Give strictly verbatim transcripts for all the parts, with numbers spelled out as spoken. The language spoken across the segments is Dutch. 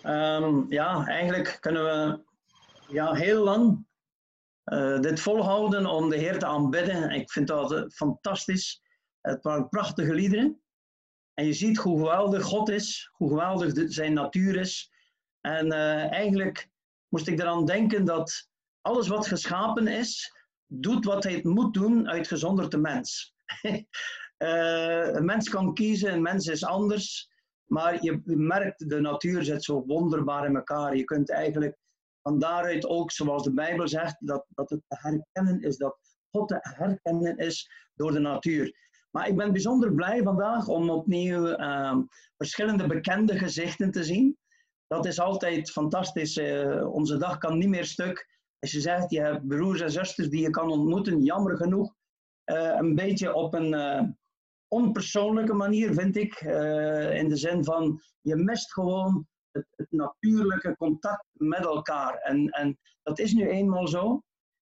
Um, ja, eigenlijk kunnen we ja, heel lang uh, dit volhouden om de Heer te aanbidden. Ik vind dat uh, fantastisch. Het waren prachtige liederen. En je ziet hoe geweldig God is, hoe geweldig de, zijn natuur is. En uh, eigenlijk moest ik eraan denken dat alles wat geschapen is, doet wat hij moet doen, uitgezonderd de mens. uh, een mens kan kiezen, een mens is anders. Maar je merkt, de natuur zit zo wonderbaar in elkaar. Je kunt eigenlijk van daaruit ook, zoals de Bijbel zegt, dat, dat het te herkennen is, dat God te herkennen is door de natuur. Maar ik ben bijzonder blij vandaag om opnieuw uh, verschillende bekende gezichten te zien. Dat is altijd fantastisch. Uh, onze dag kan niet meer stuk. Als je zegt, je hebt broers en zusters die je kan ontmoeten, jammer genoeg. Uh, een beetje op een uh, onpersoonlijke manier, vind ik. Uh, in de zin van, je mist gewoon het, het natuurlijke contact met elkaar. En, en dat is nu eenmaal zo.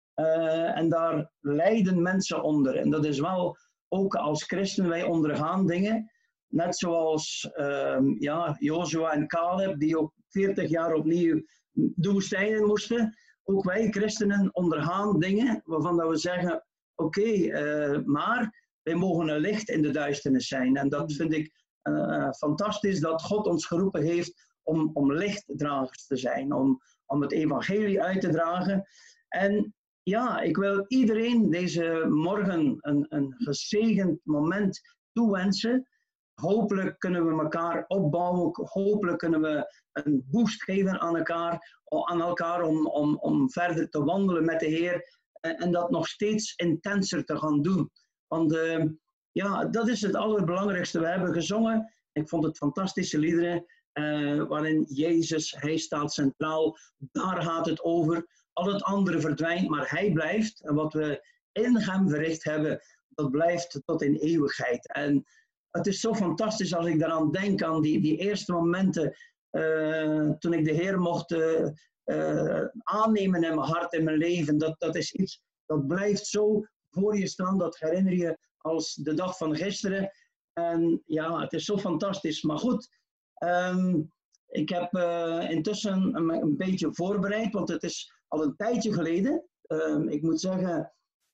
Uh, en daar lijden mensen onder. En dat is wel, ook als christen, wij ondergaan dingen. Net zoals uh, ja, Jozua en Caleb, die ook veertig jaar opnieuw de woestijn in moesten. Ook wij christenen ondergaan dingen waarvan dat we zeggen, oké, okay, uh, maar wij mogen een licht in de duisternis zijn. En dat vind ik uh, fantastisch, dat God ons geroepen heeft om, om lichtdragers te zijn. Om, om het evangelie uit te dragen. En ja, ik wil iedereen deze morgen een, een gezegend moment toewensen. Hopelijk kunnen we elkaar opbouwen. Hopelijk kunnen we een boost geven aan elkaar, aan elkaar om, om, om verder te wandelen met de Heer. En, en dat nog steeds intenser te gaan doen. Want uh, ja, dat is het allerbelangrijkste. We hebben gezongen. Ik vond het fantastische liederen. Uh, waarin Jezus, hij staat centraal. Daar gaat het over. Al het andere verdwijnt, maar hij blijft. En wat we in hem verricht hebben, dat blijft tot in eeuwigheid. En het is zo fantastisch als ik daaraan denk, aan die, die eerste momenten uh, toen ik de Heer mocht uh, uh, aannemen in mijn hart, in mijn leven. Dat, dat is iets dat blijft zo voor je staan, dat herinner je als de dag van gisteren. En ja, het is zo fantastisch. Maar goed, um, ik heb uh, intussen een, een beetje voorbereid, want het is al een tijdje geleden. Uh, ik moet zeggen,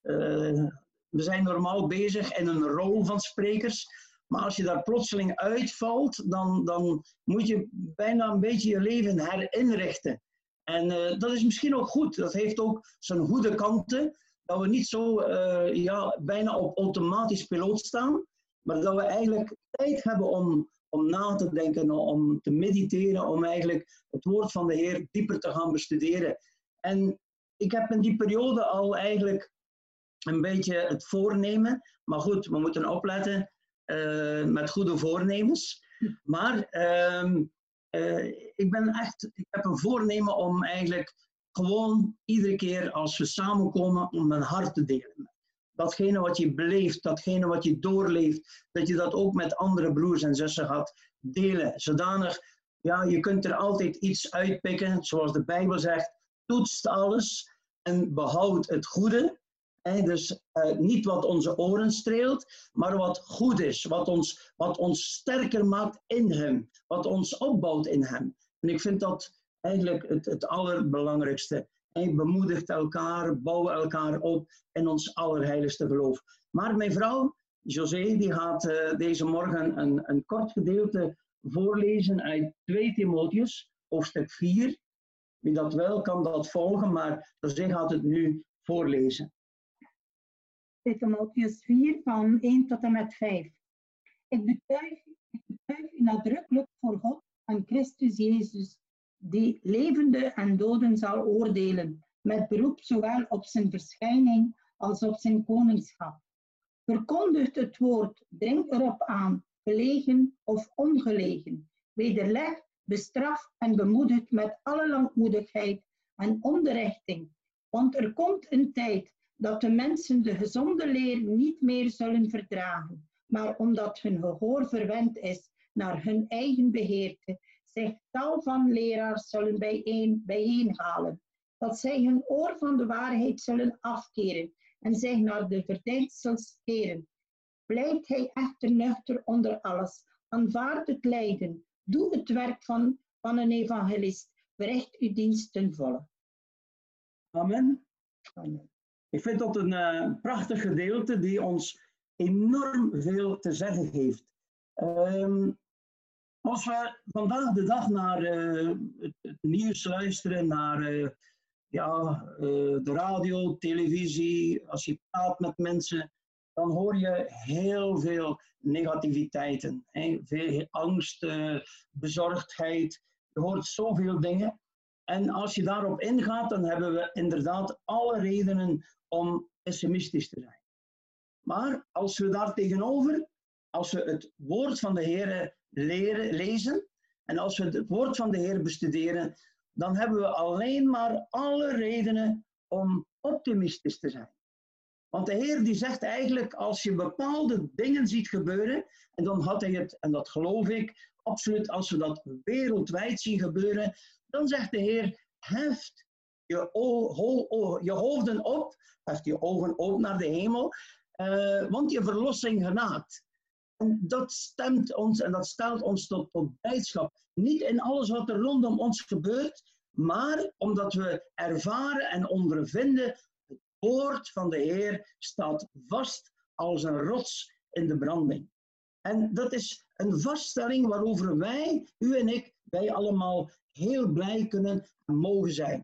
uh, we zijn normaal bezig in een rol van sprekers. Maar als je daar plotseling uitvalt, dan, dan moet je bijna een beetje je leven herinrichten. En uh, dat is misschien ook goed. Dat heeft ook zijn goede kanten. Dat we niet zo uh, ja, bijna op automatisch piloot staan. Maar dat we eigenlijk tijd hebben om, om na te denken, om te mediteren. Om eigenlijk het woord van de Heer dieper te gaan bestuderen. En ik heb in die periode al eigenlijk een beetje het voornemen. Maar goed, we moeten opletten uh, met goede voornemens. Maar uh, uh, ik ben echt, ik heb een voornemen om eigenlijk gewoon iedere keer als we samenkomen om mijn hart te delen. Datgene wat je beleeft, datgene wat je doorleeft, dat je dat ook met andere broers en zussen gaat delen. Zodanig, ja, je kunt er altijd iets uitpikken, zoals de Bijbel zegt. Toetst alles en behoud het goede. He, dus uh, niet wat onze oren streelt, maar wat goed is. Wat ons, wat ons sterker maakt in hem. Wat ons opbouwt in hem. En ik vind dat eigenlijk het, het allerbelangrijkste. Hij bemoedigt elkaar, bouwen elkaar op in ons allerheiligste geloof. Maar mijn vrouw, José, die gaat uh, deze morgen een, een kort gedeelte voorlezen uit twee Timotheus, hoofdstuk vier. Wie dat wil, kan dat volgen, maar José gaat het nu voorlezen. twee Timotheus vier van één tot en met vijf. Ik betuig, ik betuig u nadrukkelijk voor God en Christus Jezus, die levende en doden zal oordelen, met beroep zowel op zijn verschijning als op zijn koningschap. Verkondigt het woord, dring erop aan, gelegen of ongelegen, wederleg, bestraf en bemoedigt met alle langmoedigheid en onderrichting. Want er komt een tijd dat de mensen de gezonde leer niet meer zullen verdragen, maar omdat hun gehoor verwend is naar hun eigen beheerte, zich tal van leraars zullen bijeen, bijeenhalen, dat zij hun oor van de waarheid zullen afkeren en zich naar de verdiensels keren. Blijft hij echter nuchter onder alles, aanvaard het lijden, doe het werk van van een evangelist. Verricht uw dienst ten volle. Amen. Amen. Ik vind dat een uh, prachtig gedeelte die ons enorm veel te zeggen heeft. Um, als we vandaag de dag naar uh, het, het nieuws luisteren, naar uh, ja, uh, de radio, televisie, als je praat met mensen, dan hoor je heel veel negativiteiten. Hè? Veel angst, uh, bezorgdheid. Je hoort zoveel dingen. En als je daarop ingaat, dan hebben we inderdaad alle redenen om pessimistisch te zijn. Maar als we daar tegenover, als we het woord van de Heer leren, lezen, en als we het woord van de Heer bestuderen, dan hebben we alleen maar alle redenen om optimistisch te zijn. Want de Heer die zegt eigenlijk, als je bepaalde dingen ziet gebeuren, en dan had hij het, en dat geloof ik, absoluut als we dat wereldwijd zien gebeuren, dan zegt de Heer, heft je, o, ho, o, je hoofden op, heft je ogen op naar de hemel, uh, want je verlossing genaakt. En dat stemt ons en dat stelt ons tot, tot blijdschap. Niet in alles wat er rondom ons gebeurt, maar omdat we ervaren en ondervinden, het woord van de Heer staat vast als een rots in de branding. En dat is een vaststelling waarover wij, u en ik, wij allemaal heel blij kunnen en mogen zijn.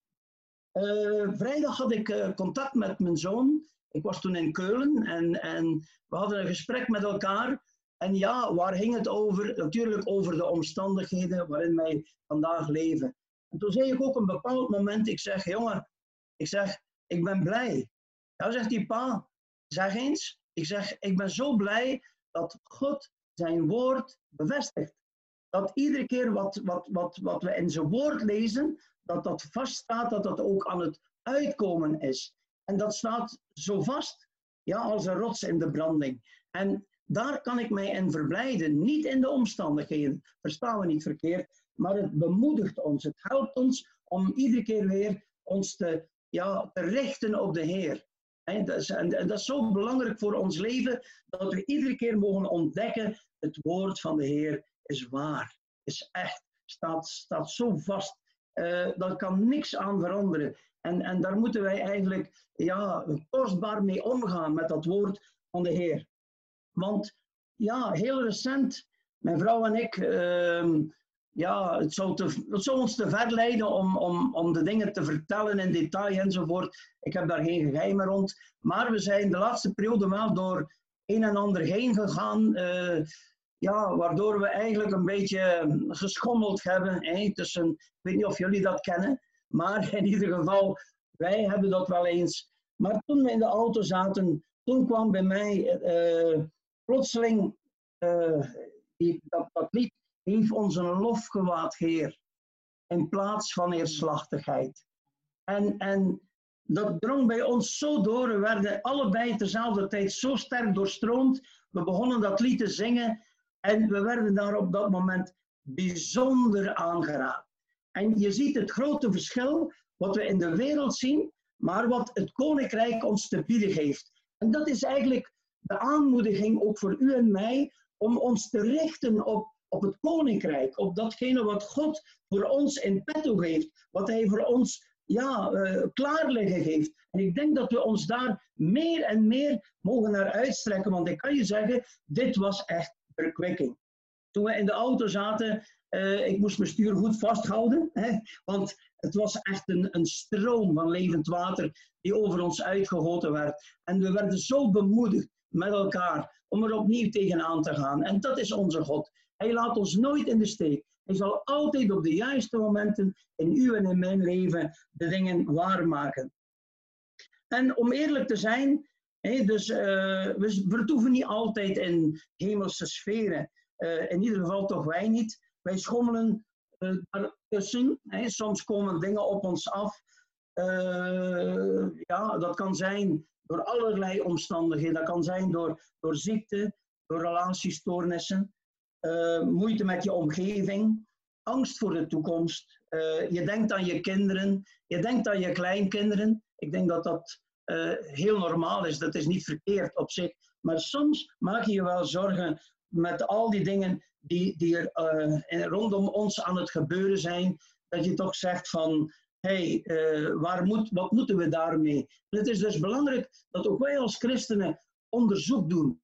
Uh, vrijdag had ik uh, contact met mijn zoon. Ik was toen in Keulen en, en we hadden een gesprek met elkaar. En ja, waar ging het over? Natuurlijk over de omstandigheden waarin wij vandaag leven. En toen zei ik ook een bepaald moment, ik zeg, jongen, ik zeg, ik ben blij. Nou zegt hij, pa, zeg eens. Ik zeg, ik ben zo blij dat God zijn woord bevestigt. Dat iedere keer wat, wat, wat, wat we in zijn woord lezen, dat dat vaststaat, dat dat ook aan het uitkomen is. En dat staat zo vast, ja, als een rots in de branding. En daar kan ik mij in verblijden, niet in de omstandigheden, verstaan we niet verkeerd, maar het bemoedigt ons, het helpt ons om iedere keer weer ons te, ja, te richten op de Heer. En dat is, en dat is zo belangrijk voor ons leven, dat we iedere keer mogen ontdekken, het woord van de Heer is waar, is echt, staat, staat zo vast, uh, daar kan niks aan veranderen. En, en daar moeten wij eigenlijk ja, kostbaar mee omgaan met dat woord van de Heer. Want ja, heel recent, mijn vrouw en ik, uh, ja, het zou, te, het zou ons te ver leiden om, om, om de dingen te vertellen in detail enzovoort. Ik heb daar geen geheimen rond. Maar we zijn de laatste periode wel door een en ander heen gegaan. Uh, ja, waardoor we eigenlijk een beetje geschommeld hebben. Hè, tussen, ik weet niet of jullie dat kennen. Maar in ieder geval, wij hebben dat wel eens. Maar toen we in de auto zaten, toen kwam bij mij uh, plotseling uh, die, dat, dat lied, geef ons een lofgewaad, Heer, in plaats van neerslachtigheid. En, en dat drong bij ons zo door, we werden allebei tezelfde tijd zo sterk doorstroomd. We begonnen dat lied te zingen en we werden daar op dat moment bijzonder aangeraakt. En je ziet het grote verschil wat we in de wereld zien, maar wat het Koninkrijk ons te bieden heeft. En dat is eigenlijk de aanmoediging ook voor u en mij, om ons te richten op, op het Koninkrijk, op datgene wat God voor ons in petto heeft, wat Hij voor ons ja, uh, klaar liggen heeft. En ik denk dat we ons daar meer en meer mogen naar uitstrekken, want ik kan je zeggen, dit was echt verkwikking. Toen we in de auto zaten, uh, ik moest mijn stuur goed vasthouden, hè, want het was echt een, een stroom van levend water die over ons uitgegoten werd. En we werden zo bemoedigd met elkaar om er opnieuw tegenaan te gaan. En dat is onze God. Hij laat ons nooit in de steek. Hij zal altijd op de juiste momenten in uw en in mijn leven de dingen waarmaken. En om eerlijk te zijn, hè, dus, uh, we vertoeven niet altijd in hemelse sferen. Uh, in ieder geval toch wij niet. Wij schommelen uh, daartussen. Hè. Soms komen dingen op ons af. Uh, ja, dat kan zijn door allerlei omstandigheden. Dat kan zijn door, door ziekte, door relatiestoornissen, uh, moeite met je omgeving, angst voor de toekomst. Uh, je denkt aan je kinderen, je denkt aan je kleinkinderen. Ik denk dat dat uh, heel normaal is. Dat is niet verkeerd op zich. Maar soms maak je je wel zorgen met al die dingen die, die er uh, rondom ons aan het gebeuren zijn, dat je toch zegt van, hé, hey, uh, waar moet, wat moeten we daarmee? En het is dus belangrijk dat ook wij als christenen onderzoek doen.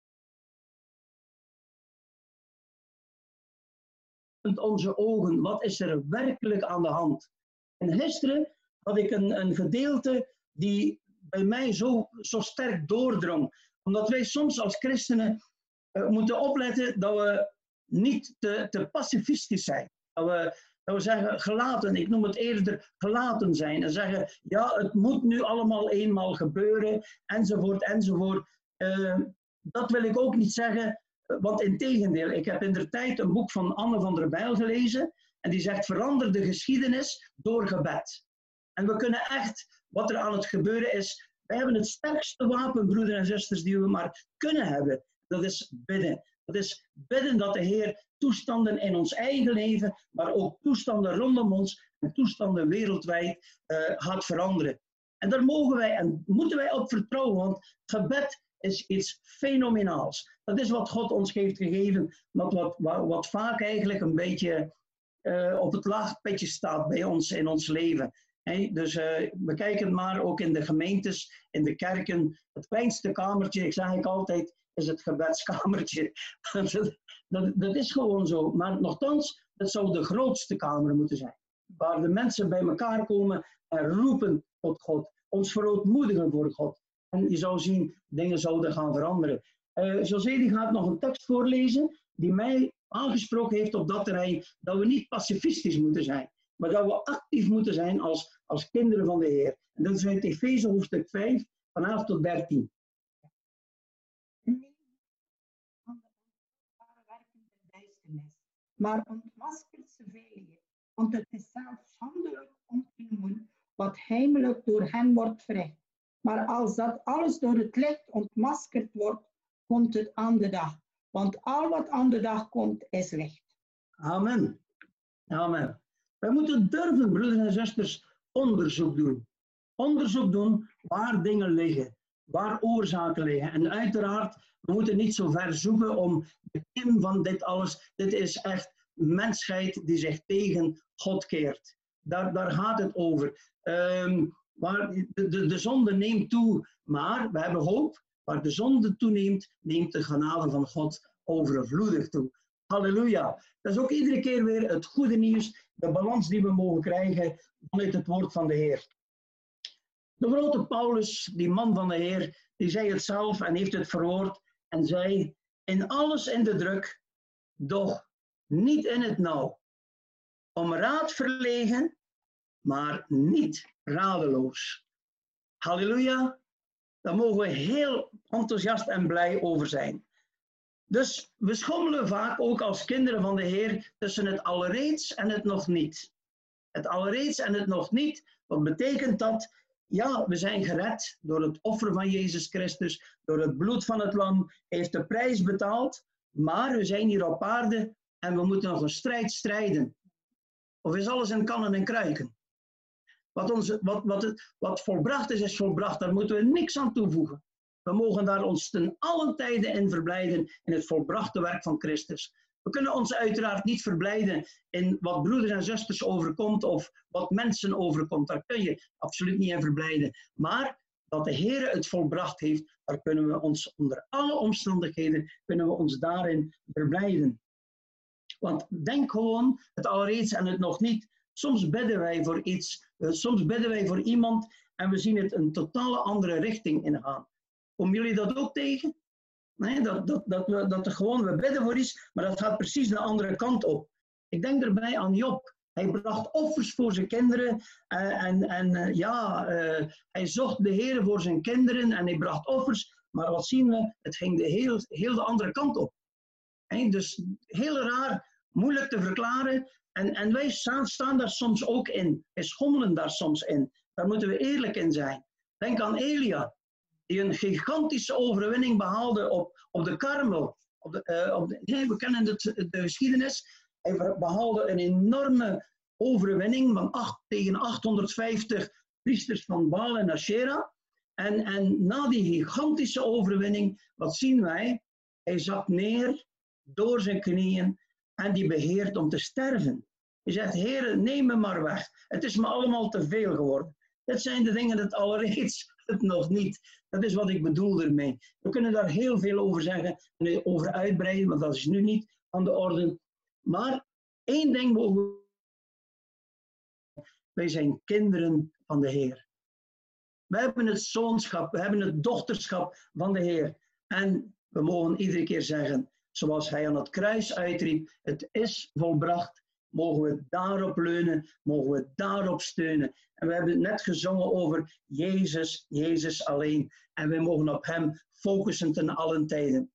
Onze ogen, wat is er werkelijk aan de hand? En gisteren had ik een, een gedeelte die bij mij zo, zo sterk doordrong. Omdat wij soms als christenen uh, moeten opletten dat we niet te, te pacifistisch zijn. Dat we, dat we zeggen gelaten, ik noem het eerder gelaten zijn. En zeggen, ja, het moet nu allemaal eenmaal gebeuren, enzovoort, enzovoort. Uh, dat wil ik ook niet zeggen. Want integendeel, ik heb indertijd een boek van Anne van der Bijl gelezen. En die zegt, verander de geschiedenis door gebed. En we kunnen echt, wat er aan het gebeuren is, wij hebben het sterkste wapen, broeders en zusters, die we maar kunnen hebben. Dat is bidden. Dat is bidden dat de Heer toestanden in ons eigen leven, maar ook toestanden rondom ons en toestanden wereldwijd uh, gaat veranderen. En daar mogen wij en moeten wij op vertrouwen, want gebed is iets fenomenaals. Dat is wat God ons heeft gegeven, wat, wat, wat vaak eigenlijk een beetje uh, op het laagpetje staat bij ons in ons leven. Hey, dus uh, we kijken maar ook in de gemeentes, in de kerken, het kleinste kamertje, ik zeg ik altijd, is het gebedskamertje. dat, dat, dat is gewoon zo. Maar nochtans, dat zou de grootste kamer moeten zijn. Waar de mensen bij elkaar komen en roepen tot God. Ons verootmoedigen voor God. En je zou zien, dingen zouden gaan veranderen. Uh, José die gaat nog een tekst voorlezen die mij aangesproken heeft op dat terrein, dat we niet pacifistisch moeten zijn, maar dat we actief moeten zijn als, als kinderen van de Heer. En dat is uit Efeze hoofdstuk vijf, van elf tot dertien. Maar ontmaskert ze velen, want het is zelfs schandelijk om te noemen wat heimelijk door hen wordt verricht. Maar als dat alles door het licht ontmaskerd wordt, komt het aan de dag. Want al wat aan de dag komt, is licht. Amen. Amen. Wij moeten durven, broeders en zusters, onderzoek doen. Onderzoek doen waar dingen liggen, waar oorzaken liggen. En uiteraard, we moeten niet zo ver zoeken om de kim van dit alles. Dit is echt mensheid die zich tegen God keert. Daar, daar gaat het over. Um, waar de, de, de zonde neemt toe, maar we hebben hoop. Waar de zonde toeneemt, neemt de genade van God overvloedig toe. Halleluja. Dat is ook iedere keer weer het goede nieuws, de balans die we mogen krijgen vanuit het woord van de Heer. De grote Paulus, die man van de Heer, die zei het zelf en heeft het verwoord en zei, in alles in de druk, doch niet in het nauw. Om raad verlegen, maar niet radeloos. Halleluja. Daar mogen we heel enthousiast en blij over zijn. Dus we schommelen vaak ook als kinderen van de Heer tussen het alreeds en het nog niet. Het alreeds en het nog niet, wat betekent dat? Ja, we zijn gered door het offer van Jezus Christus, door het bloed van het lam, heeft de prijs betaald, maar we zijn hier op aarde en we moeten nog een strijd strijden. Of is alles in kannen en kruiken? Wat, onze, wat, wat, het, wat volbracht is, is volbracht. Daar moeten we niks aan toevoegen. We mogen daar ons ten allen tijde in verblijden in het volbrachte werk van Christus. We kunnen ons uiteraard niet verblijden in wat broeders en zusters overkomt of wat mensen overkomt. Daar kun je absoluut niet in verblijden. Maar dat de Heer het volbracht heeft, daar kunnen we ons onder alle omstandigheden, kunnen we ons daarin verblijden. Want denk gewoon, het alreeds en het nog niet. Soms bidden wij voor iets, soms bidden wij voor iemand en we zien het een totale andere richting ingaan. Komen jullie dat ook tegen? Nee, dat, dat, dat, we, dat er gewoon, we bidden voor iets, maar dat gaat precies de andere kant op. Ik denk erbij aan Job. Hij bracht offers voor zijn kinderen uh, en, en uh, ja, uh, hij zocht de Heer voor zijn kinderen en hij bracht offers. Maar wat zien we? Het ging de heel, heel de andere kant op. He, dus heel raar, moeilijk te verklaren. En, en wij staan, staan daar soms ook in. Wij schommelen daar soms in. Daar moeten we eerlijk in zijn. Denk aan Elia, die een gigantische overwinning behaalde op, op de Karmel. Op de, uh, op de, nee, we kennen de, de geschiedenis. Hij behaalde een enorme overwinning van acht, tegen achthonderdvijftig priesters van Baal en Asherah. En, en na die gigantische overwinning, wat zien wij? Hij zakt neer door zijn knieën en die begeert om te sterven. Hij zegt, Heer, neem me maar weg. Het is me allemaal te veel geworden. Dat zijn de dingen dat alreeds het nog niet. Dat is wat ik bedoel ermee. We kunnen daar heel veel over zeggen en over uitbreiden, want dat is nu niet aan de orde. Maar één ding mogen we. Wij zijn kinderen van de Heer. We hebben het zoonschap, we hebben het dochterschap van de Heer. En we mogen iedere keer zeggen, zoals hij aan het kruis uitriep, het is volbracht. Mogen we daarop leunen, mogen we daarop steunen. En we hebben het net gezongen over Jezus, Jezus alleen. En we mogen op hem focussen ten allen tijden.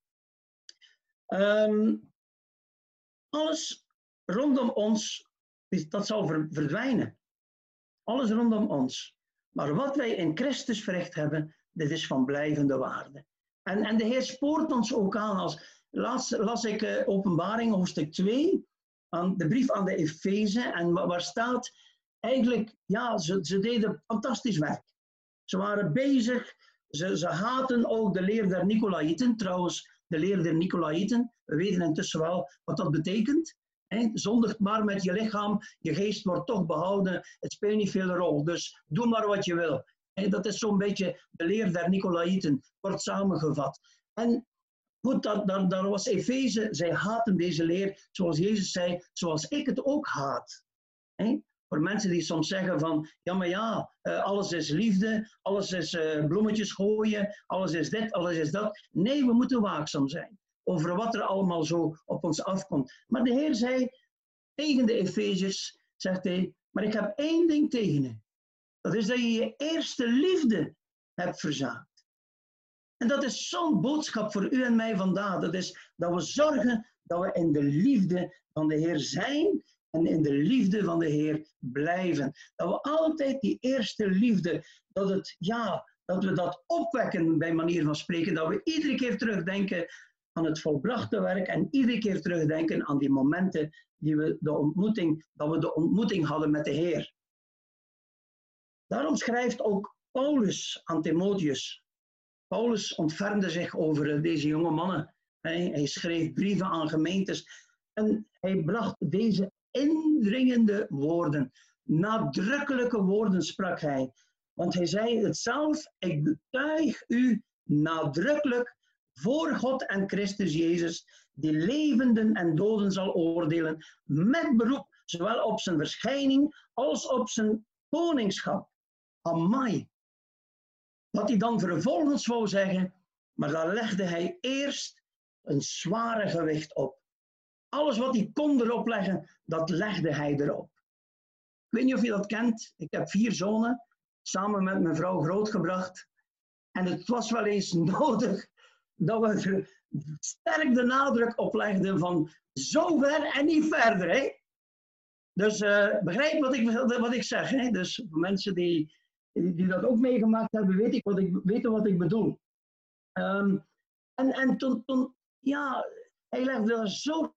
Um, alles rondom ons, dat zal verdwijnen. Alles rondom ons. Maar wat wij in Christus verricht hebben, dit is van blijvende waarde. En, en de Heer spoort ons ook aan. Als, laatst las ik uh, Openbaring, hoofdstuk twee, aan de brief aan de Efeze. En waar staat eigenlijk, ja, ze, ze deden fantastisch werk. Ze waren bezig, ze, ze haten ook de leer der Nicolaïten. Trouwens, de leer der Nicolaïten, we weten intussen wel wat dat betekent. He, zondigt maar met je lichaam, je geest wordt toch behouden, het speelt niet veel rol. Dus doe maar wat je wil. He, dat is zo'n beetje de leer der Nicolaïten, wordt samengevat. En goed, dat, dat, dat was Efeze, zij haten deze leer, zoals Jezus zei, zoals ik het ook haat. He, voor mensen die soms zeggen van, ja maar ja, alles is liefde, alles is bloemetjes gooien, alles is dit, alles is dat. Nee, we moeten waakzaam zijn over wat er allemaal zo op ons afkomt. Maar de Heer zei tegen de Efeziërs, zegt hij, maar ik heb één ding tegen je. Dat is dat je je eerste liefde hebt verzaakt. En dat is zo'n boodschap voor u en mij vandaag. Dat is dat we zorgen dat we in de liefde van de Heer zijn en in de liefde van de Heer blijven. Dat we altijd die eerste liefde, dat, het, ja, dat we dat opwekken bij manier van spreken. Dat we iedere keer terugdenken aan het volbrachte werk en iedere keer terugdenken aan die momenten die we de ontmoeting, dat we de ontmoeting hadden met de Heer. Daarom schrijft ook Paulus aan Timotheus. Paulus ontfermde zich over deze jonge mannen. Hij, hij schreef brieven aan gemeentes en hij bracht deze indringende woorden, nadrukkelijke woorden sprak hij. Want hij zei het zelf, ik betuig u nadrukkelijk voor God en Christus Jezus, die levenden en doden zal oordelen, met beroep zowel op zijn verschijning als op zijn koningschap. Amai. Wat hij dan vervolgens wou zeggen, maar daar legde hij eerst een zware gewicht op. Alles wat hij kon erop leggen, dat legde hij erop. Ik weet niet of je dat kent. Ik heb vier zonen, samen met mijn vrouw grootgebracht. En het was wel eens nodig dat we er sterk de nadruk op legden van zover en niet verder. Hè? Dus uh, begrijp wat ik, wat ik zeg. Hè? Dus voor mensen die, die dat ook meegemaakt hebben, weet ik wat ik, weten wat ik bedoel. Um, en en toen, toen, ja, hij legde er zo...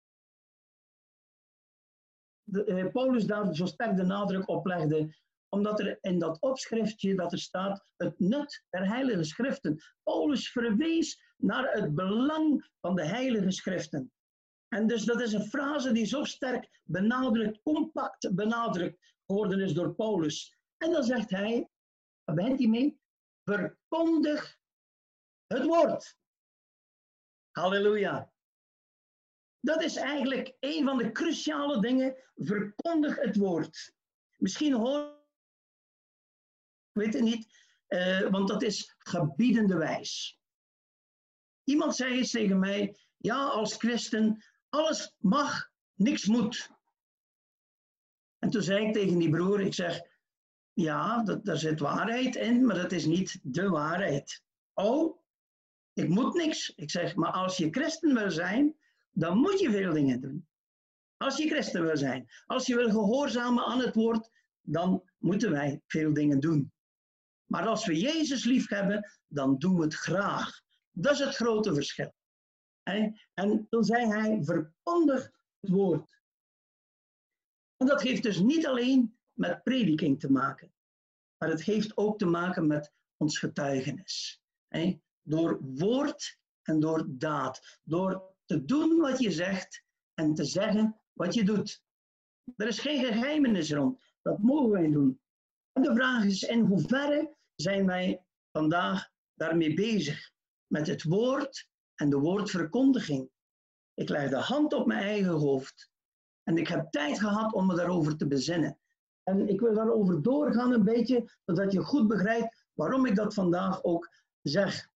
De, uh, Paulus daar zo sterk de nadruk op legde, omdat er in dat opschriftje dat er staat, het nut der heilige schriften. Paulus verwees naar het belang van de heilige schriften. En dus dat is een frase die zo sterk benadrukt, compact benadrukt geworden is door Paulus. En dan zegt hij, waar begint hij mee? Verkondig het woord. Halleluja. Dat is eigenlijk een van de cruciale dingen. Verkondig het woord. Misschien hoor ik weet het niet, uh, want dat is gebiedende wijs. Iemand zei eens tegen mij, ja, als christen, alles mag, niks moet. En toen zei ik tegen die broer, ik zeg, ja, dat, daar zit waarheid in, maar dat is niet de waarheid. Oh, ik moet niks. Ik zeg, maar als je christen wil zijn, dan moet je veel dingen doen. Als je christen wil zijn, als je wil gehoorzamen aan het woord, dan moeten wij veel dingen doen. Maar als we Jezus lief hebben, dan doen we het graag. Dat is het grote verschil. En toen zei hij, verkondig het woord. En dat heeft dus niet alleen met prediking te maken. Maar het heeft ook te maken met ons getuigenis. Door woord en door daad. Door te doen wat je zegt en te zeggen wat je doet. Er is geen geheimenis rond. Dat mogen wij doen. En de vraag is, in hoeverre zijn wij vandaag daarmee bezig? Met het woord en de woordverkondiging. Ik leg de hand op mijn eigen hoofd. En ik heb tijd gehad om me daarover te bezinnen. En ik wil daarover doorgaan een beetje, zodat je goed begrijpt waarom ik dat vandaag ook zeg.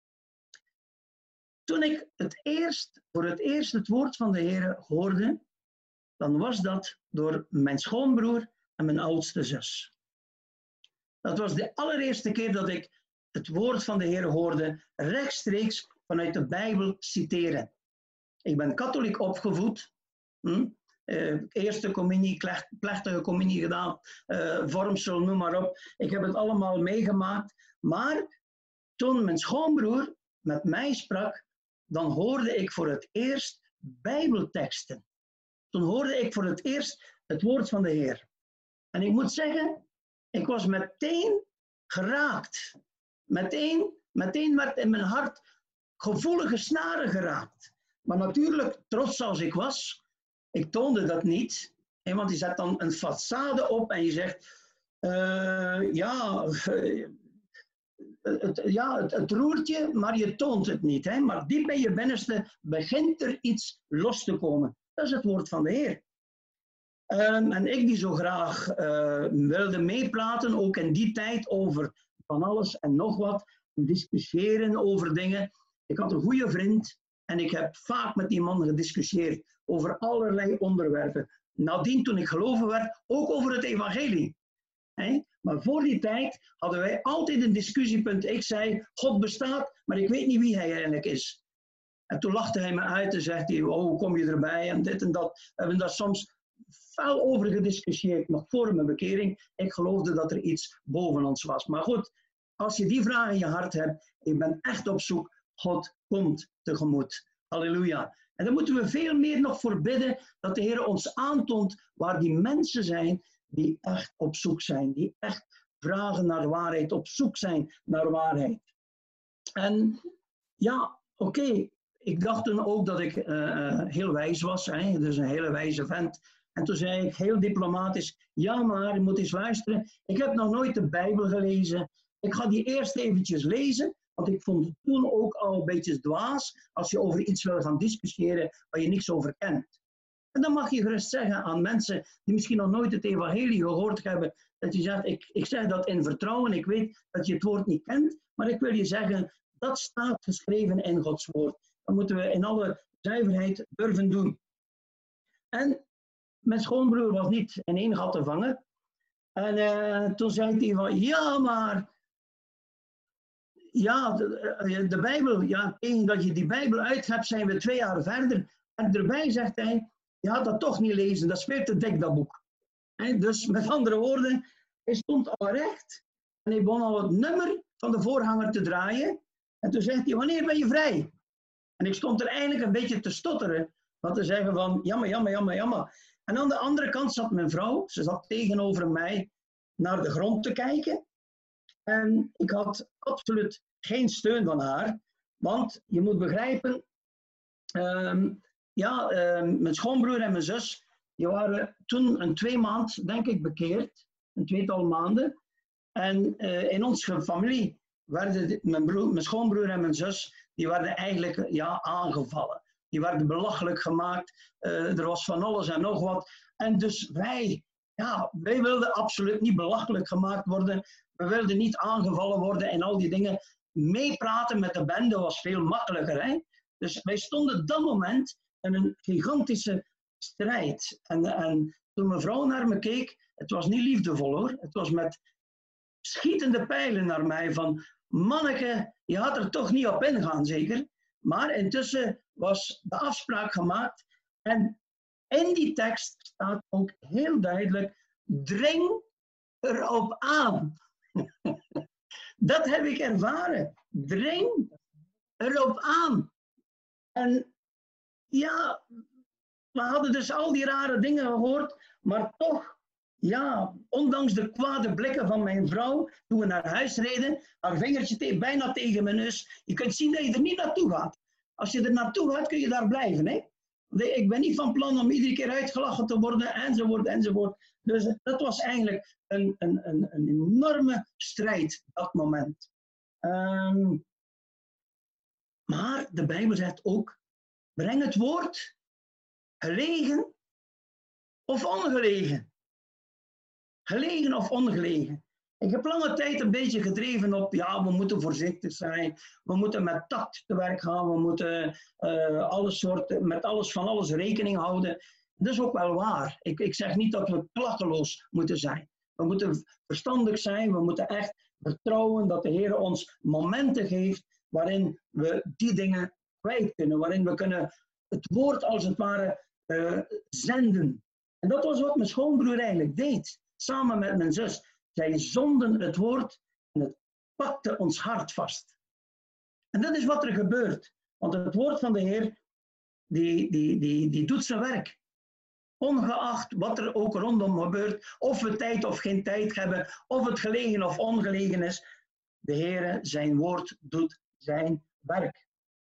Toen ik het eerst, voor het eerst het woord van de Heer hoorde, dan was dat door mijn schoonbroer en mijn oudste zus. Dat was de allereerste keer dat ik het woord van de Heer hoorde, rechtstreeks vanuit de Bijbel citeren. Ik ben katholiek opgevoed. Hm? Uh, eerste communie, plechtige communie gedaan, uh, vormsel, noem maar op. Ik heb het allemaal meegemaakt. Maar toen mijn schoonbroer met mij sprak, dan hoorde ik voor het eerst Bijbelteksten. Toen hoorde ik voor het eerst het woord van de Heer. En ik moet zeggen, ik was meteen geraakt. Meteen, meteen werd in mijn hart gevoelige snaren geraakt. Maar natuurlijk, trots als ik was, ik toonde dat niet. Want je zet dan een façade op en je zegt, uh, ja, uh, het, ja het, het roert je, maar je toont het niet. Hè? Maar diep in je binnenste begint er iets los te komen. Dat is het woord van de Heer. Um, en ik die zo graag uh, wilde meepraten, ook in die tijd, over van alles en nog wat, discussiëren over dingen. Ik had een goede vriend en ik heb vaak met die man gediscussieerd over allerlei onderwerpen. Nadien, toen ik geloven werd, ook over het evangelie. He? Maar voor die tijd hadden wij altijd een discussiepunt. Ik zei, God bestaat, maar ik weet niet wie hij eigenlijk is. En toen lachte hij me uit en zegt hij, oh, hoe kom je erbij? En dit en dat. We hebben daar soms fel over gediscussieerd, nog voor mijn bekering. Ik geloofde dat er iets boven ons was. Maar goed, als je die vraag in je hart hebt, je bent echt op zoek, God komt tegemoet. Halleluja. En daar moeten we veel meer nog voor bidden, dat de Heer ons aantoont waar die mensen zijn die echt op zoek zijn. Die echt vragen naar waarheid, op zoek zijn naar waarheid. En ja, oké. Okay. Ik dacht toen ook dat ik uh, heel wijs was. Hè? Dus een hele wijze vent. En toen zei ik heel diplomatisch, ja maar, je moet eens luisteren. Ik heb nog nooit de Bijbel gelezen. Ik ga die eerst eventjes lezen. Want ik vond het toen ook al een beetje dwaas als je over iets wil gaan discussiëren waar je niks over kent. En dan mag je gerust zeggen aan mensen die misschien nog nooit het evangelie gehoord hebben, dat je zegt, ik, ik zeg dat in vertrouwen, ik weet dat je het woord niet kent, maar ik wil je zeggen, dat staat geschreven in Gods woord. Dat moeten we in alle zuiverheid durven doen. En mijn schoonbroer was niet in één gat te vangen. En uh, toen zei hij van, ja maar... Ja, de, de Bijbel, ja, tegen dat je die Bijbel uit hebt, zijn we twee jaar verder. En erbij zegt hij, je had dat toch niet lezen, dat is veel te dik, dat boek. He, dus met andere woorden, hij stond al recht. En hij begon al het nummer van de voorhanger te draaien. En toen zegt hij, wanneer ben je vrij? En ik stond er eigenlijk een beetje te stotteren. Wat te zeggen van, jammer, jammer, jammer, jammer. En aan de andere kant zat mijn vrouw, ze zat tegenover mij naar de grond te kijken. En ik had absoluut geen steun van haar. Want je moet begrijpen, um, ja, um, mijn schoonbroer en mijn zus, die waren toen een twee maand, denk ik, bekeerd. Een tweetal maanden. En uh, in onze familie werden mijn, broer, mijn schoonbroer en mijn zus, die werden eigenlijk ja, aangevallen. Die werden belachelijk gemaakt. Uh, er was van alles en nog wat. En dus wij, ja, wij wilden absoluut niet belachelijk gemaakt worden. We wilden niet aangevallen worden en al die dingen. Meepraten met de bende was veel makkelijker. Hè? Dus wij stonden op dat moment in een gigantische strijd. En, en toen mijn vrouw naar me keek, het was niet liefdevol hoor. Het was met schietende pijlen naar mij van, manneke, je had er toch niet op ingaan zeker. Maar intussen was de afspraak gemaakt. En in die tekst staat ook heel duidelijk, dring erop aan. Dat heb ik ervaren. Dring erop aan. En ja, we hadden dus al die rare dingen gehoord, maar toch, ja, ondanks de kwade blikken van mijn vrouw, toen we naar huis reden, haar vingertje te, bijna tegen mijn neus, je kunt zien dat je er niet naartoe gaat. Als je er naartoe gaat, kun je daar blijven. Hè? Nee, ik ben niet van plan om iedere keer uitgelachen te worden, enzovoort, enzovoort. Dus dat was eigenlijk een, een, een, een enorme strijd, dat moment. Um, maar de Bijbel zegt ook, breng het woord, gelegen of ongelegen. Gelegen of ongelegen. Ik heb lange tijd een beetje gedreven op, ja, we moeten voorzichtig zijn, we moeten met tact te werk gaan, we moeten uh, alles soort, met alles van alles rekening houden. Dat is ook wel waar. Ik, ik zeg niet dat we klakkeloos moeten zijn. We moeten verstandig zijn, we moeten echt vertrouwen dat de Heer ons momenten geeft waarin we die dingen kwijt kunnen, waarin we kunnen het woord als het ware uh, zenden. En dat was wat mijn schoonbroer eigenlijk deed, samen met mijn zus. Zij zonden het woord en het pakte ons hart vast. En dat is wat er gebeurt. Want het woord van de Heer, die, die, die, die doet zijn werk. Ongeacht wat er ook rondom gebeurt, of we tijd of geen tijd hebben, of het gelegen of ongelegen is. De Heer, zijn woord doet zijn werk.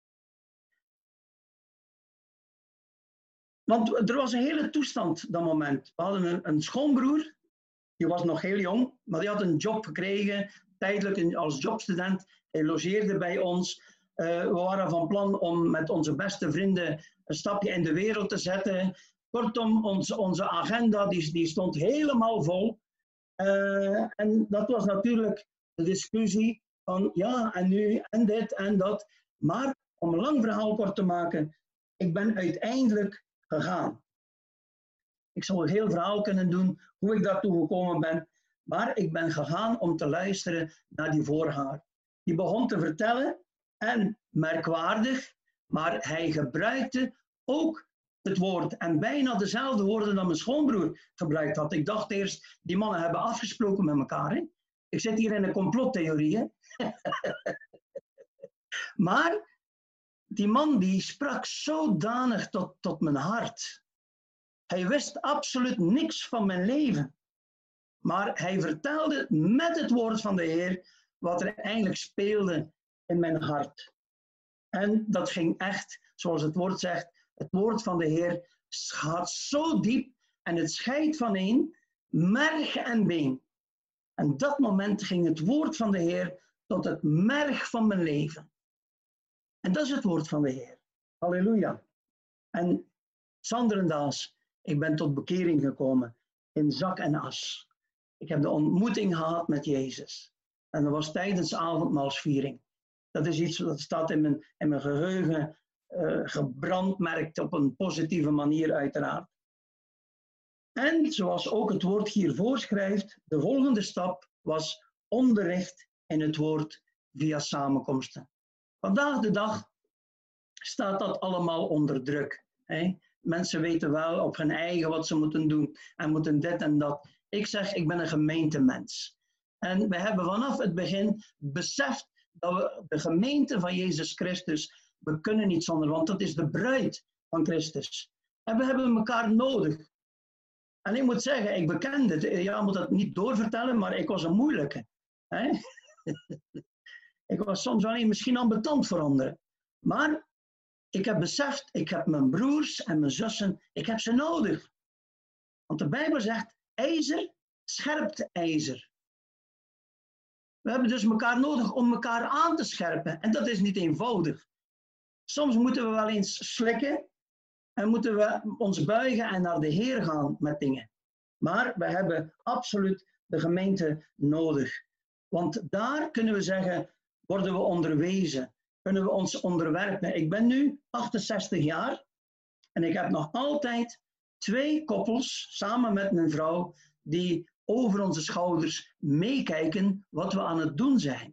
Want er was een hele toestand dat moment. We hadden een, een schoonbroer. Die was nog heel jong, maar die had een job gekregen, tijdelijk als jobstudent. Hij logeerde bij ons. Uh, we waren van plan om met onze beste vrienden een stapje in de wereld te zetten. Kortom, ons, onze agenda die, die stond helemaal vol. Uh, en dat was natuurlijk de discussie van ja, en nu, en dit, en dat. Maar om een lang verhaal kort te maken, ik ben uiteindelijk gegaan. Ik zou een heel verhaal kunnen doen hoe ik daartoe gekomen ben. Maar ik ben gegaan om te luisteren naar die voorganger. Die begon te vertellen en merkwaardig, maar hij gebruikte ook het woord. En bijna dezelfde woorden dan mijn schoonbroer gebruikt had. Ik dacht eerst, die mannen hebben afgesproken met elkaar. Hè? Ik zit hier in een complottheorie. Hè? Maar die man die sprak zodanig tot, tot mijn hart. Hij wist absoluut niks van mijn leven. Maar hij vertelde met het woord van de Heer wat er eigenlijk speelde in mijn hart. En dat ging echt, zoals het woord zegt, het woord van de Heer gaat zo diep en het scheidt vaneen, merg en been. En dat moment ging het woord van de Heer tot het merg van mijn leven. En dat is het woord van de Heer. Halleluja. En Sanderendaas, ik ben tot bekering gekomen in zak en as. Ik heb de ontmoeting gehad met Jezus. En dat was tijdens avondmaalsviering. Dat is iets dat staat in mijn, in mijn geheugen uh, gebrandmerkt op een positieve manier uiteraard. En zoals ook het woord hier voorschrijft, de volgende stap was onderricht in het woord via samenkomsten. Vandaag de dag staat dat allemaal onder druk. Hè? Mensen weten wel op hun eigen wat ze moeten doen en moeten dit en dat. Ik zeg, ik ben een gemeentemens. En we hebben vanaf het begin beseft dat we de gemeente van Jezus Christus, we kunnen niet zonder, want dat is de bruid van Christus. En we hebben elkaar nodig. En ik moet zeggen, ik beken het. Ja, ik moet dat niet doorvertellen, maar ik was een moeilijke. Hè? Ik was soms wel misschien ambetant voor anderen. Maar ik heb beseft, ik heb mijn broers en mijn zussen, ik heb ze nodig. Want de Bijbel zegt, ijzer scherpt ijzer. We hebben dus elkaar nodig om elkaar aan te scherpen. En dat is niet eenvoudig. Soms moeten we wel eens slikken en moeten we ons buigen en naar de Heer gaan met dingen. Maar we hebben absoluut de gemeente nodig. Want daar kunnen we zeggen, worden we onderwezen. Kunnen we ons onderwerpen. Ik ben nu achtenzestig jaar en ik heb nog altijd twee koppels samen met mijn vrouw die over onze schouders meekijken wat we aan het doen zijn.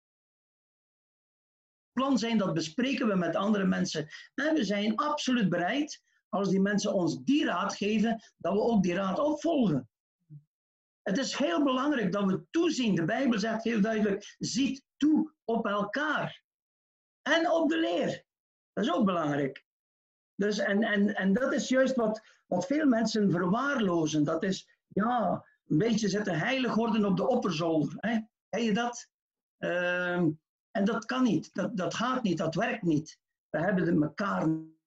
Plan zijn, dat bespreken we met andere mensen. En we zijn absoluut bereid, als die mensen ons die raad geven, dat we ook die raad opvolgen. Het is heel belangrijk dat we toezien. De Bijbel zegt heel duidelijk, ziet toe op elkaar. En op de leer. Dat is ook belangrijk. Dus en, en, en dat is juist wat, wat veel mensen verwaarlozen. Dat is, ja, een beetje zetten heilig worden op de opperzolder. Hè? Ken je dat? Uh, en dat kan niet. Dat, dat gaat niet. Dat werkt niet. We hebben elkaar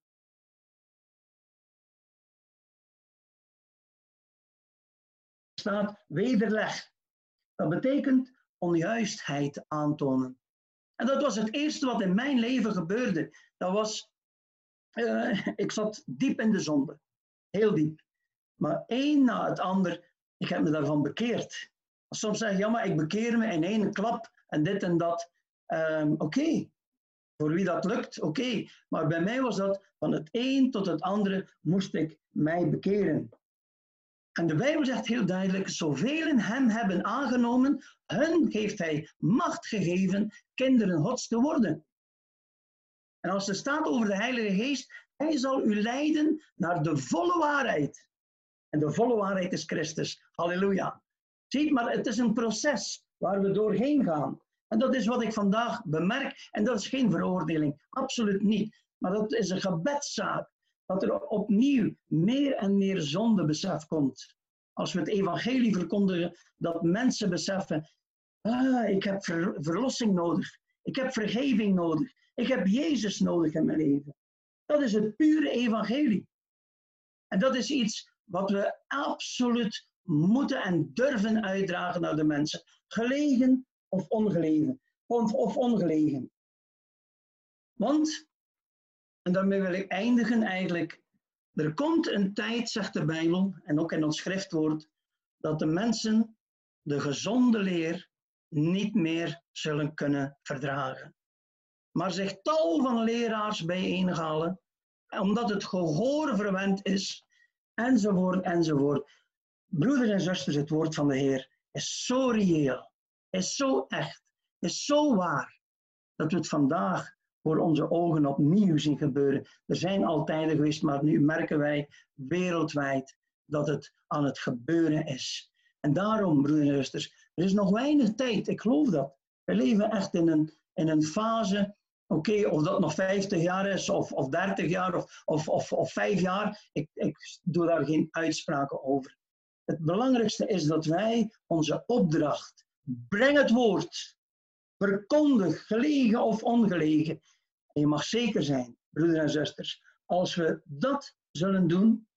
staat wederleg. Dat betekent onjuistheid aantonen. En dat was het eerste wat in mijn leven gebeurde. Dat was, uh, ik zat diep in de zonde. Heel diep. Maar één na het ander, ik heb me daarvan bekeerd. Soms zeg je, ja, maar ik bekeer me in één klap en dit en dat. Um, Oké, okay. Voor wie dat lukt, oké. Okay. Maar bij mij was dat, van het een tot het andere moest ik mij bekeren. En de Bijbel zegt heel duidelijk, zoveel hem hebben aangenomen, hun heeft hij macht gegeven kinderen Gods te worden. En als er staat over de Heilige Geest, hij zal u leiden naar de volle waarheid. En de volle waarheid is Christus. Halleluja. Ziet, maar het is een proces waar we doorheen gaan. En dat is wat ik vandaag bemerk. En dat is geen veroordeling. Absoluut niet. Maar dat is een gebedszaak. Dat er opnieuw meer en meer zondebesef komt. Als we het evangelie verkondigen, dat mensen beseffen, ah, ik heb ver, verlossing nodig. Ik heb vergeving nodig. Ik heb Jezus nodig in mijn leven. Dat is het pure evangelie. En dat is iets wat we absoluut moeten en durven uitdragen naar de mensen. Gelegen of ongelegen. Of, of ongelegen. Want, en daarmee wil ik eindigen eigenlijk, er komt een tijd, zegt de Bijbel, en ook in ons schriftwoord, dat de mensen de gezonde leer niet meer zullen kunnen verdragen. Maar zich tal van leraars bijeengehalen, omdat het gehoor verwend is, enzovoort, enzovoort. Broeders en zusters, het woord van de Heer is zo reëel, is zo echt, is zo waar, dat we het vandaag voor onze ogen opnieuw zien gebeuren. Er zijn al tijden geweest, maar nu merken wij wereldwijd dat het aan het gebeuren is. En daarom, broeders en zusters, er is nog weinig tijd, ik geloof dat. We leven echt in een, in een fase, oké, okay, of dat nog vijftig jaar is, of, of dertig jaar, of, of, of, of vijf jaar, ik, ik doe daar geen uitspraken over. Het belangrijkste is dat wij onze opdracht, breng het woord, verkondig, gelegen of ongelegen. En je mag zeker zijn, broeders en zusters, als we dat zullen doen,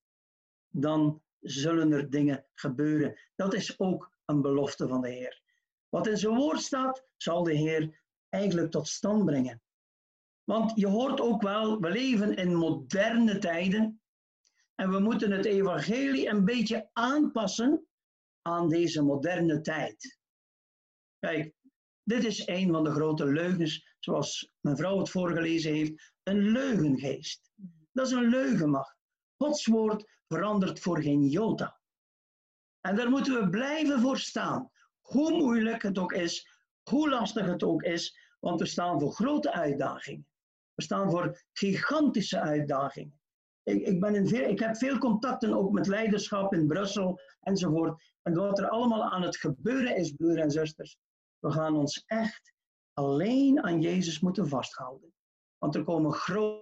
dan zullen er dingen gebeuren. Dat is ook een belofte van de Heer. Wat in zijn woord staat, zal de Heer eigenlijk tot stand brengen. Want je hoort ook wel, we leven in moderne tijden en we moeten het evangelie een beetje aanpassen aan deze moderne tijd. Kijk, dit is een van de grote leugens, zoals mijn vrouw het voorgelezen heeft, een leugengeest. Dat is een leugenmacht. Gods woord verandert voor geen jota. En daar moeten we blijven voor staan. Hoe moeilijk het ook is, hoe lastig het ook is, want we staan voor grote uitdagingen. We staan voor gigantische uitdagingen. Ik, ik, ben in veel, ik heb veel contacten ook met leiderschap in Brussel enzovoort. En wat er allemaal aan het gebeuren is, broeders en zusters, we gaan ons echt alleen aan Jezus moeten vasthouden. Want er komen grote...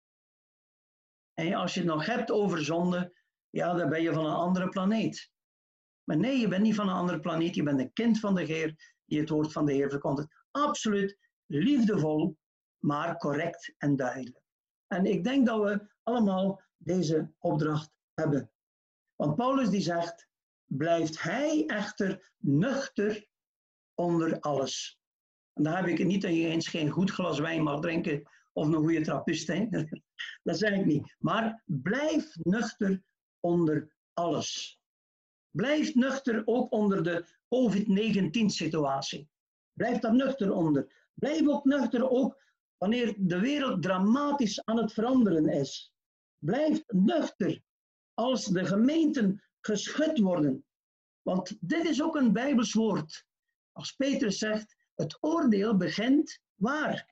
En als je het nog hebt over zonde, ja, dan ben je van een andere planeet. Maar nee, je bent niet van een andere planeet. Je bent een kind van de Heer die het woord van de Heer verkondigt. Absoluut liefdevol, maar correct en duidelijk. En ik denk dat we allemaal deze opdracht hebben. Want Paulus die zegt, blijft hij echter nuchter onder alles. En dan heb ik het niet dat je eens geen goed glas wijn mag drinken of een goede trappist. Hè? Dat zeg ik niet. Maar blijf nuchter onder alles. Blijf nuchter ook onder de covid negentien situatie. Blijf daar nuchter onder. Blijf ook nuchter ook wanneer de wereld dramatisch aan het veranderen is. Blijf nuchter als de gemeenten geschud worden. Want dit is ook een Bijbels woord. Als Petrus zegt, het oordeel begint waar?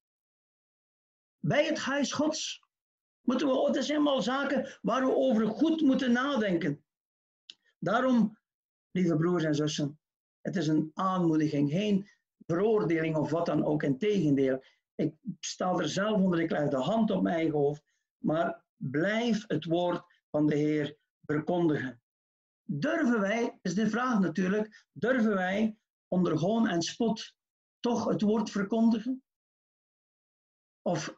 Bij het huis Gods. Moeten we, het is helemaal zaken waar we over goed moeten nadenken. Daarom, lieve broers en zussen, het is een aanmoediging, geen veroordeling of wat dan ook, integendeel. Ik sta er zelf onder, ik leg de hand op mijn eigen hoofd, maar blijf het woord van de Heer verkondigen. Durven wij, is de vraag natuurlijk, durven wij onder hoon en spot toch het woord verkondigen? Of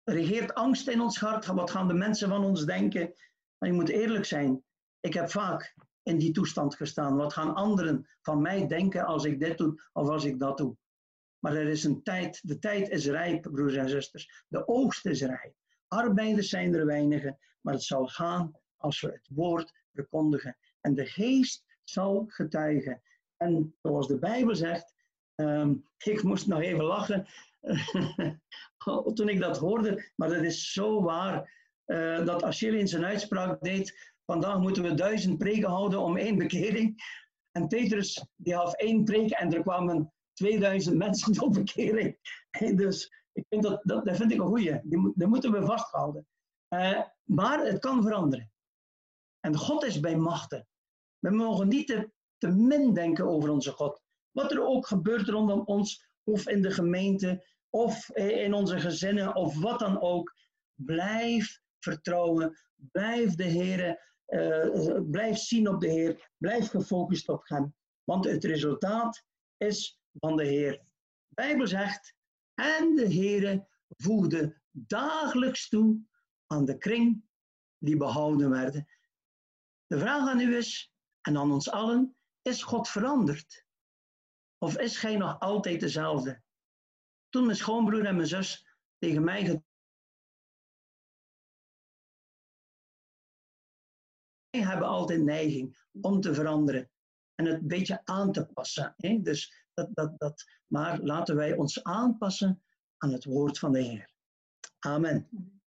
Er regeert angst in ons hart. Wat gaan de mensen van ons denken? Maar je moet eerlijk zijn. Ik heb vaak in die toestand gestaan. Wat gaan anderen van mij denken als ik dit doe of als ik dat doe? Maar er is een tijd. De tijd is rijp, broers en zusters. De oogst is rijp. Arbeiders zijn er weinigen. Maar het zal gaan als we het woord verkondigen. En de geest zal getuigen. En zoals de Bijbel zegt. Um, ik moest nog even lachen. Toen ik dat hoorde. Maar dat is zo waar. Uh, dat Achille in zijn uitspraak deed. Vandaag moeten we duizend preken houden om één bekering. En Petrus die gaf één preek en er kwamen tweeduizend mensen tot bekering. Dus ik vind dat, dat, dat vind ik een goeie. Die, die moeten we vasthouden. Uh, maar het kan veranderen. En God is bij machten. We mogen niet te, te min denken over onze God. Wat er ook gebeurt rondom ons, of in de gemeente, of in onze gezinnen, of wat dan ook. Blijf vertrouwen. Blijf de Heer. Uh, blijf zien op de Heer. Blijf gefocust op hem. Want het resultaat is van de Heer. De Bijbel zegt, en de Heer voegde dagelijks toe aan de kring die behouden werden. De vraag aan u is, en aan ons allen, is God veranderd? Of is gij nog altijd dezelfde? Toen mijn schoonbroer en mijn zus tegen mij gedaan, wij hebben altijd neiging om te veranderen en het een beetje aan te passen. Hè? Dus dat, dat, dat, maar laten wij ons aanpassen aan het woord van de Heer. Amen.